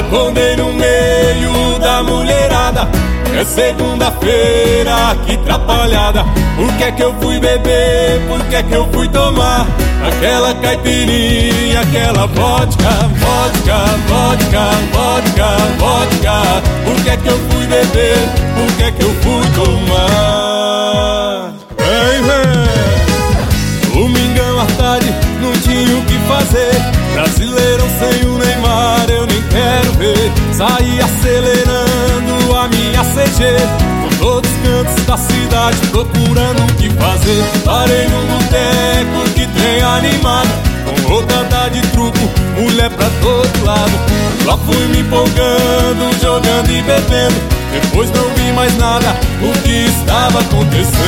Acordei no meio da mulherada. É segunda-feira, que atrapalhada. Por que é que eu fui beber? Por que é que eu fui tomar aquela caipirinha, aquela vodka, vodka, vodka, vodka, vodka? Por que é que eu fui beber? Por que é que eu fui tomar? Vem, vem! Domingão à tarde, não tinha o que fazer. Brasileirão sem o Neymar, eu nem quero ver. Saí acelerando a minha CG por todos os cantos da cidade, procurando o que fazer. Parei num boteco que tem animado, com rodada de truco, mulher pra todo lado. Lá fui me empolgando, jogando e bebendo. Depois não vi mais nada, o que estava acontecendo.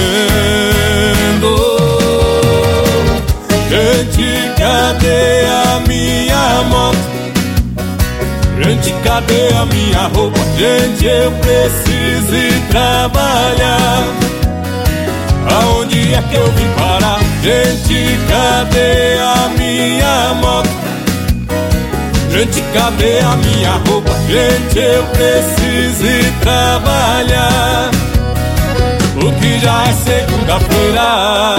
Gente, cadê a minha moto? Gente, cadê a minha roupa? Gente, eu preciso ir trabalhar. Aonde é que eu vim parar? Gente, cadê a minha moto? Gente, cadê a minha roupa? Gente, eu preciso ir trabalhar, porque já é segunda-feira.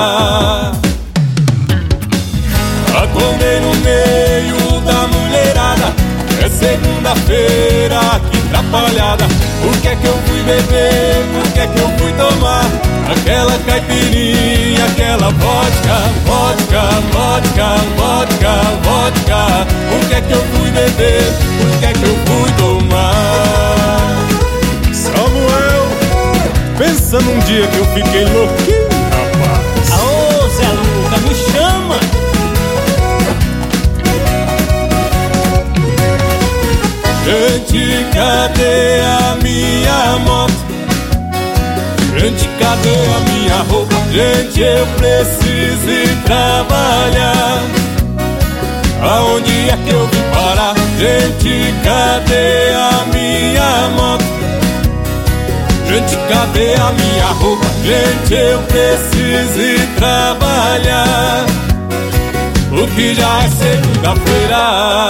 Acordei no meio da mulherada. É segunda-feira, que atrapalhada. Por que é que eu fui beber? Por que é que eu fui tomar aquela caipirinha, aquela vodka, vodka, vodka, vodka, vodka? Por que é que eu fui beber? Por que é que eu fui tomar? Samuel, pensa num dia que eu fiquei louquinho, rapaz. Aô, Zé Luca, me chama! Gente, cadê a minha moto? Gente, cadê a minha roupa? Gente, eu preciso ir trabalhar. Aonde é que eu vim parar? Gente, cadê a minha moto? Gente, cadê a minha roupa? Gente, eu preciso ir trabalhar, porque já é segunda-feira.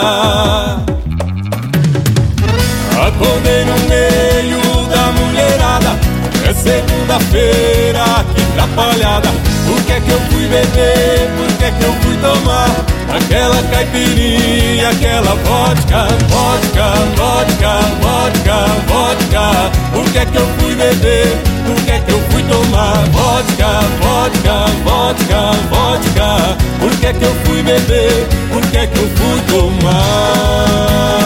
Acordei no meio da mulherada. É segunda-feira, que atrapalhada. Por que é que eu fui beber? Por que é que eu fui tomar aquela caipirinha, aquela vodka, vodka, vodka, vodka, vodka? Por que é que eu fui beber? Por que é que eu fui tomar vodka, vodka, vodka, vodka? Por que é que eu fui beber? Por que é que eu fui tomar?